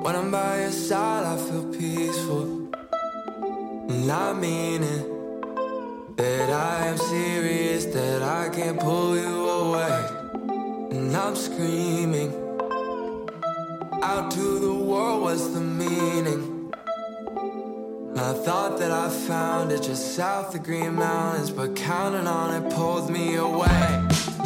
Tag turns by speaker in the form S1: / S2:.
S1: When I'm by your side, I feel peaceful. And I mean it. That I am serious, that I can't pull you away. And I'm screaming out to the world, what's the meaning? I thought that I found it just south of Green Mountains, but counting on it pulled me away.